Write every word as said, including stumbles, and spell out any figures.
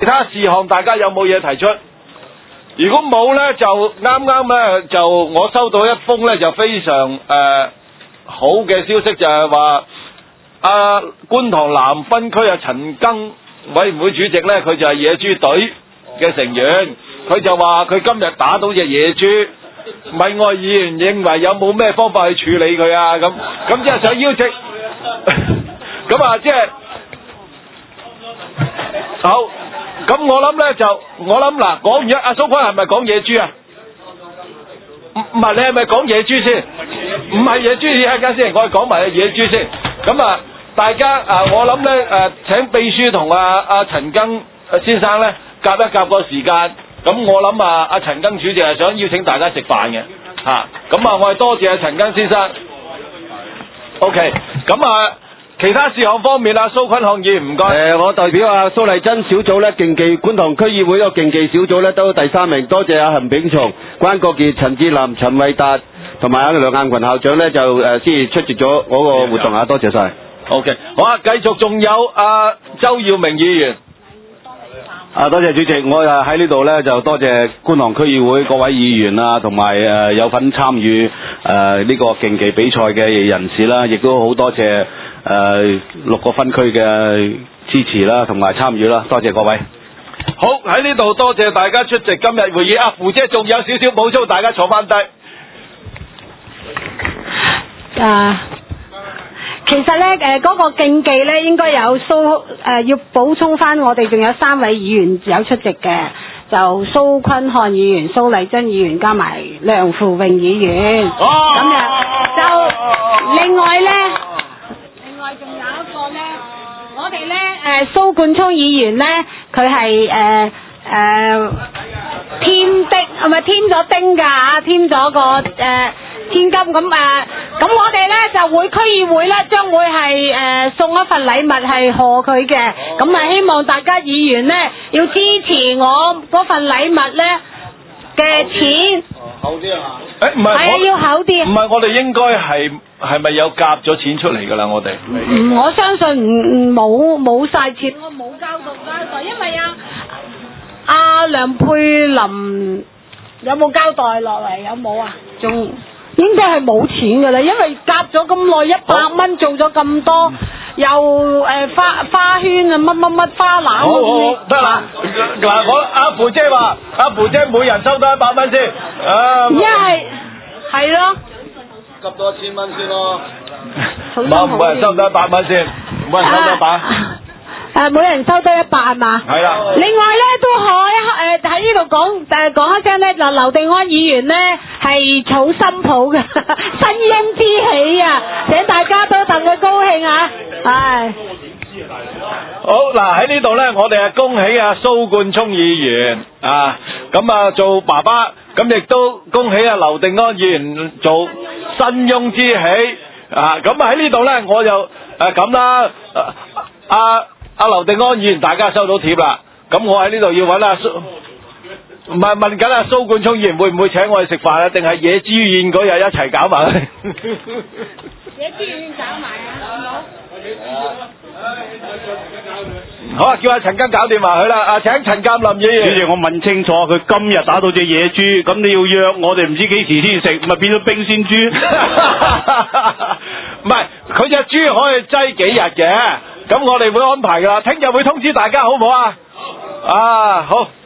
其他事項大家有冇嘢提出？如果冇呢，就啱啱呢，就我收到一封呢，就非常誒、呃、好嘅消息，就係話阿觀塘南分區啊陳庚委員會主席呢，佢就係野豬隊嘅成員，佢就話佢今日打到隻野豬，米愛議員認為有冇咩方法去處理佢啊？咁咁即係想邀請，咁啊即係好。咁我諗咧就，我諗嗱，講完一阿蘇坤係咪講野豬啊？唔唔係，你係咪講野豬先？唔係野豬，一陣間先，我係講埋野豬先。咁啊，大家啊，我諗咧誒，請秘書同阿阿陳庚先生咧夾一夾個時間。咁我諗啊，阿陳庚主席係想邀請大家食飯嘅嚇。咁啊，我係多謝阿陳庚先生。OK，咁啊。其他事項方面啊，蘇坤漢議員唔該。 誒，我代表阿蘇麗珍小組咧，競技觀塘區議會嗰個競技小組咧，都第三名。多謝阿陳炳松、關國傑、陳志林、陳偉達同埋阿梁雁群校長咧，就誒先出席咗嗰個活動啊，多謝晒。 OK，好啊，繼續仲有阿周耀明議員。 啊，多謝主席，我誒喺呢度咧就多謝觀塘區議會各位議員啊，同埋誒有份參與誒呢個競技比賽嘅人士啦，亦都好多謝。誒、呃、六個分區嘅支持啦，同埋參與啦，多謝各位。 好，喺呢度多謝大家出席今日會議。阿符姐仲有少少補充，大家坐翻低。 啊，其實咧誒嗰個競技咧應該有蘇誒、呃、要補充翻，我哋仲有三位議員有出席嘅，就蘇坤漢議員、蘇麗珍議員加埋梁扶榮議員。哦。咁樣就另外咧。仲有一個咧，我哋咧誒蘇冠聰議員咧，佢係誒誒添的，係咪添咗丁㗎嚇？添咗個誒天金咁誒，咁、呃、我哋咧就會區議會咧將會係誒、呃、送一份禮物係賀佢嘅，咁啊希望大家議員咧要支持我嗰份禮物咧嘅錢。 厚啲啊！誒唔係， 係啊，要厚啲。 唔係，我哋應該係係咪有夾咗錢出嚟㗎啦？我哋唔，我相信唔冇冇曬錢，我冇交到交代，因為啊，阿梁佩琳有冇交代落嚟？有冇啊？仲應該係冇錢㗎啦，因為夾咗咁耐，一百蚊做咗咁多，又誒、呃、花花圈啊，乜乜乜花籃好好好，得啦。嗱，我阿芙姐話，阿芙姐每人收多一百蚊先。啊， 一係係咯。 夾多一千蚊先咯。冇，每人收多一百蚊先，每人收多一百。 誒、啊，每人收多一百係嘛？ 係啦。 另外咧都可誒喺呢度講誒講一聲咧，嗱劉定安議員咧係草新抱嘅新嬰之喜啊！請大家都戥佢高興啊！係。 好嗱，喺呢度咧，我哋啊恭喜阿蘇冠聰議員啊，咁啊做爸爸，咁亦都恭喜阿劉定安議員做新翁之喜啊！咁啊喺呢度咧，我就誒咁啦，阿阿劉定安議員大家收到貼啦，咁我喺呢度要揾阿蘇，唔係問緊阿蘇冠聰議員會唔會請我哋食飯啊？定係野豬宴嗰日一齊搞埋？ 野豬宴搞埋啊！ 好啊，叫阿陳庚搞掂埋佢啦。啊，請陳鑑林議員。 主席，我問清楚，佢今日打到隻野豬，咁你要約我哋唔知幾時先食，咪變咗冰鮮豬？ 唔係，佢隻豬可以擠幾日嘅，咁我哋會安排噶啦。聽日會通知大家，好唔好啊？好。啊，好。